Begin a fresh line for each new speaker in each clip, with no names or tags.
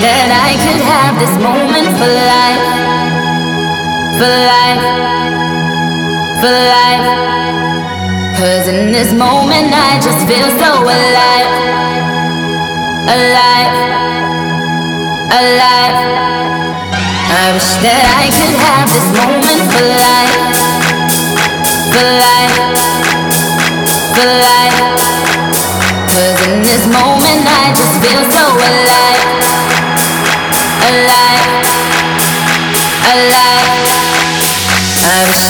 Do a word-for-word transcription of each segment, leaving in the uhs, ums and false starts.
that I could have this moment for life, for life, for life. Cause in this moment I just feel so alive, alive, alive. I wish that I could have this moment for life, for life, for life. Cause in this moment I just feel so alive, alive, alive. I wish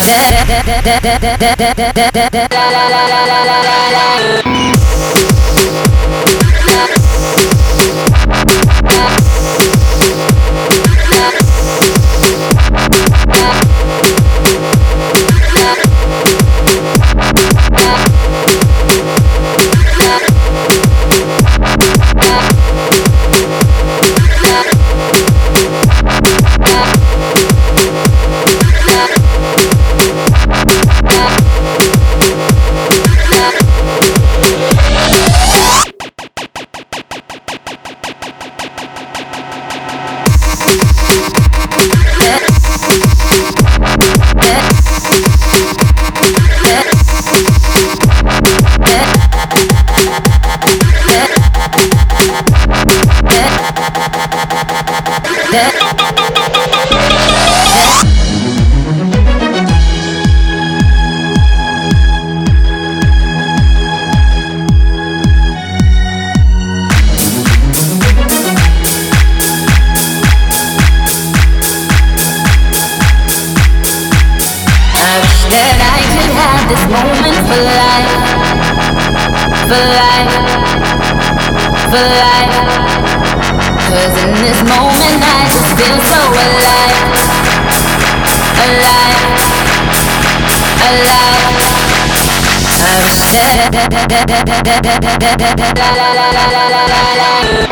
that I could have this moment for life, for life, for life. Cause in this moment I just feel so alive, alive, alive. I wish that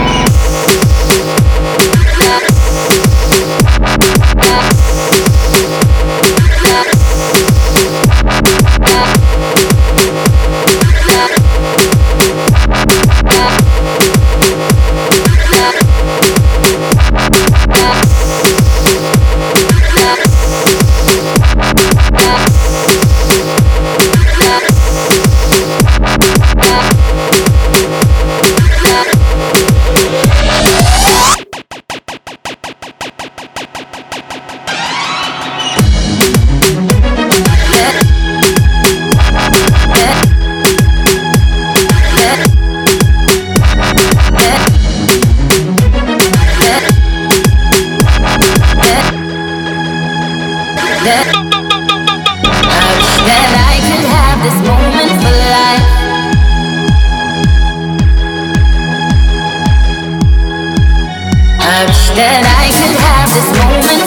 that I could have this moment for life, I wish that I could have this moment